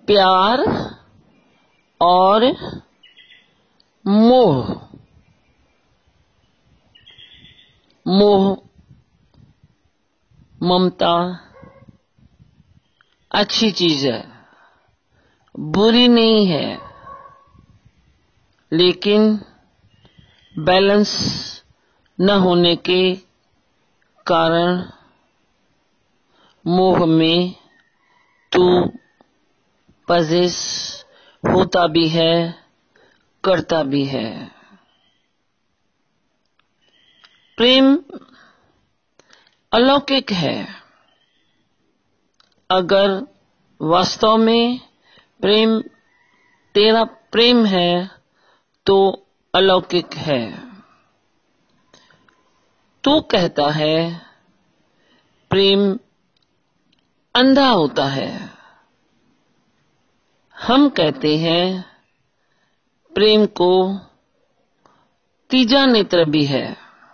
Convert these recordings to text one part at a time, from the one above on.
प्यार और मोह। मोह, ममता अच्छी चीज है, बुरी नहीं है, लेकिन बैलेंस न होने के कारण मोह में तू पजेस होता भी है, करता भी है। प्रेम अलौकिक है। अगर वास्तव में प्रेम तेरा प्रेम है तो अलौकिक है। तू कहता है प्रेम अंधा होता है। हम कहते हैं प्रेम को तीजा नेत्र भी है।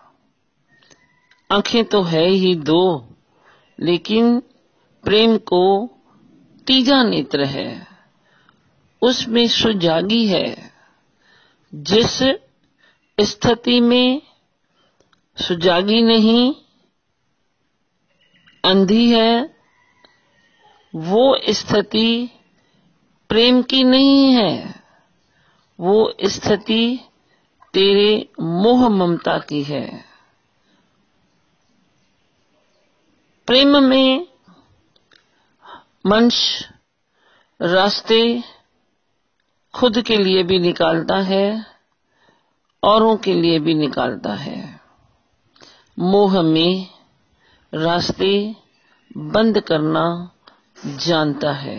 आंखें तो है ही दो, लेकिन प्रेम को तीजा नेत्र है। उसमें सुजागी है। जिस स्थिति में सुजागी नहीं, अंधी है, वो स्थिति प्रेम की नहीं है। वो स्थिति तेरे मोह ममता की है। प्रेम में मनुष्य रास्ते खुद के लिए भी निकालता है, औरों के लिए भी निकालता है। मोह में रास्ते बंद करना जानता है।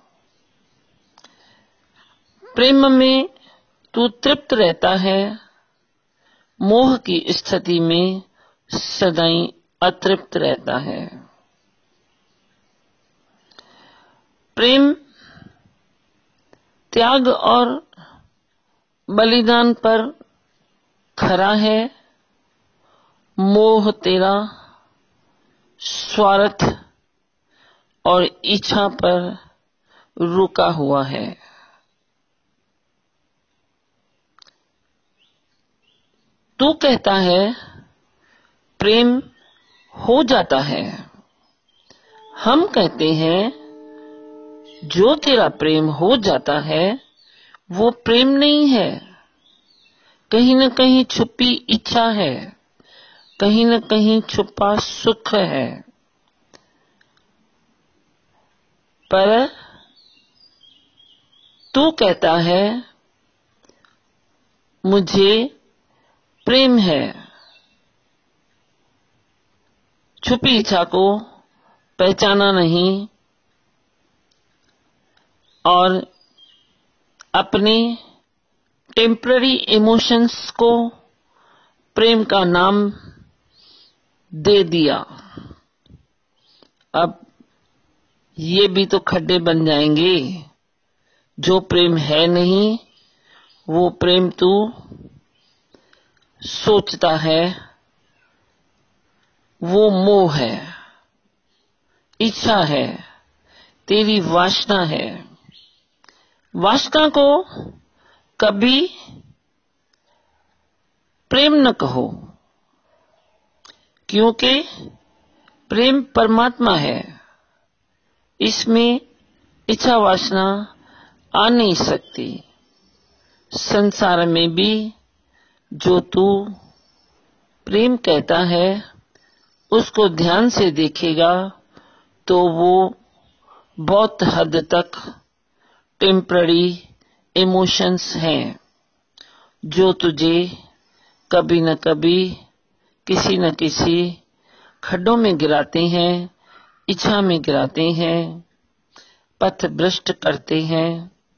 प्रेम में तू तृप्त रहता है, मोह की स्थिति में सदाई अतृप्त रहता है। प्रेम त्याग और बलिदान पर खरा है। मोह तेरा स्वार्थ और इच्छा पर रुका हुआ है। तू कहता है प्रेम हो जाता है। हम कहते हैं जो तेरा प्रेम हो जाता है वो प्रेम नहीं है, कहीं न कहीं छुपी इच्छा है, कहीं न कहीं छुपा सुख है। पर तू कहता है मुझे प्रेम है। छुपी इच्छा को पहचाना नहीं और अपने टेम्पररी इमोशंस को प्रेम का नाम दे दिया। अब ये भी तो खड्डे बन जाएंगे। जो प्रेम है नहीं वो प्रेम तू सोचता है, वो मोह है, इच्छा है, तेरी वासना है। वासना को कभी प्रेम न कहो, क्योंकि प्रेम परमात्मा है। इसमें इच्छा वासना आ नहीं सकती। संसार में भी जो तू प्रेम कहता है उसको ध्यान से देखेगा तो वो बहुत हद तक टेम्पररी इमोशंस हैं, जो तुझे कभी न कभी किसी न किसी खड्डों में गिराते हैं, इच्छा में गिराते हैं, पथ भ्रष्ट करते हैं,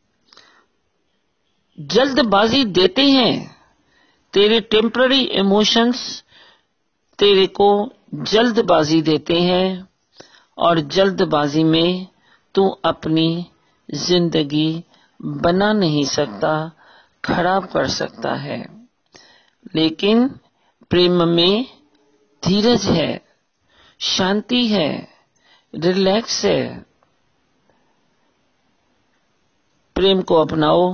जल्दबाजी देते हैं। तेरे टेम्पररी इमोशंस तेरे को जल्दबाजी देते हैं और जल्दबाजी में तू अपनी जिंदगी बना नहीं सकता, खराब कर सकता है। लेकिन प्रेम में धीरज है, शांति है, रिलैक्स है। प्रेम को अपनाओ,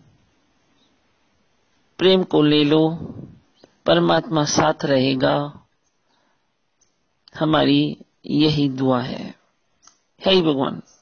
प्रेम को ले लो, परमात्मा साथ रहेगा। हमारी यही दुआ है। हे भगवान।